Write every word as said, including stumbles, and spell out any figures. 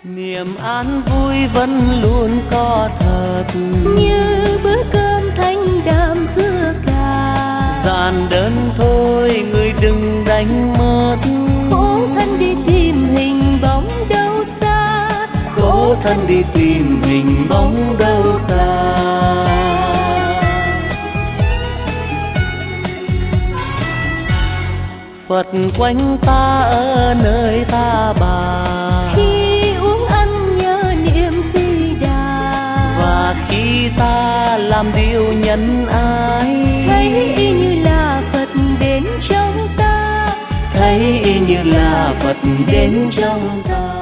Niềm an vui vẫn luôn có thật, như bữa cơm thanh đạm dưa cà. Giản đơn thôi người đừng đánh mất, Khổ thân đi tìm hình bóng đâu xa. Khổ thân đi tìm hình bóng đâu xa. Phật quanh ta ở nơi ta bà, Khi uống ăn nhớ niệm Di Đà. và khi ta làm điều nhân ái, Thấy y như là Phật đến trong ta. thấy y như là Phật đến trong ta.